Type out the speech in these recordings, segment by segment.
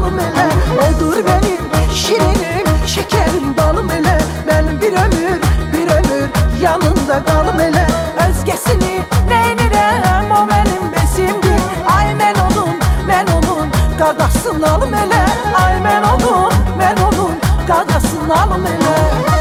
balım elə. Odur benim şirinim, şekerim, balım elə. Ben bir ömür yanında qalım elə. Özgəsini neynirəm, o benim besimdir. Ay mən onun qadasını alım elə. Ay mən onun qadasını alım elə.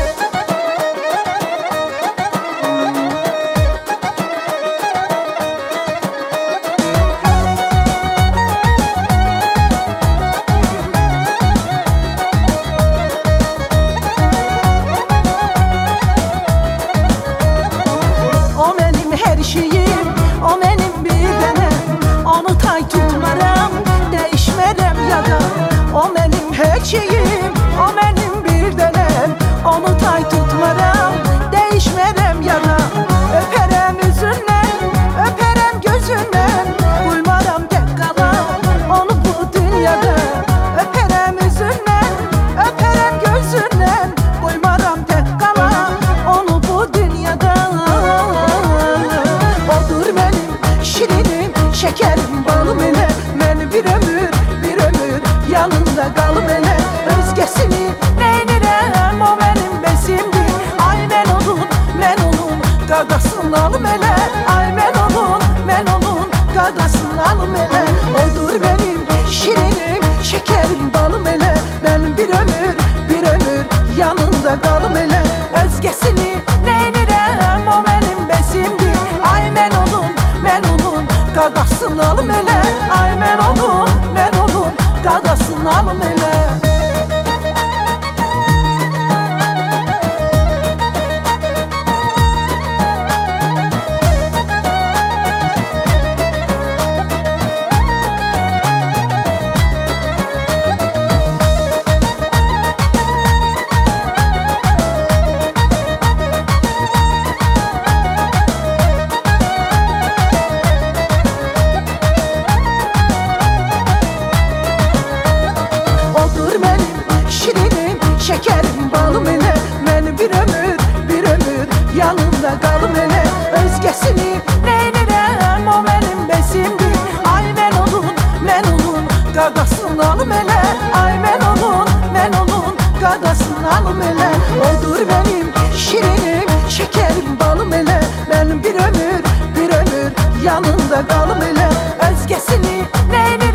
Her şeyim, o benim bir dənəm. Onu tay tutmaram, değişmerəm ya da. O benim her şeyim, o benim bir dənəm. Onu tay tutmaram, değişmerəm ya da. Öperem üzündən, öperem gözündən. Uymaram tek qala, onu bu dünyada. Öperem üzündən, öperem gözündən. Uymaram tek qala, onu bu dünyada. Şekerim, balım elə. Mən bir ömür yanında qalım elə. Özgəsini neynirəm, o benim besimdir. Ay mən onun qadasını alım elə. Ay mən onun qadasını alım elə. Odur benim şirinim, şekerim, balım elə. Mən bir ömür yanında qalım elə. Özgəsini neynirəm, o benim besimdir. Ay mən onun qadasını alım elə. Ay mən onun qadasını alım elə. Şekerim, balım elə. Mən bir ömür yanında qalım elə. Özgəsini neynirəm, o benim besimdir. Ay mən onun qadasını alım elə. Ay mən onun qadasını alım elə. Odur benim şirinim, şekerim, balım elə. Mən bir ömür yanında qalım elə. Özgəsini neynirəm.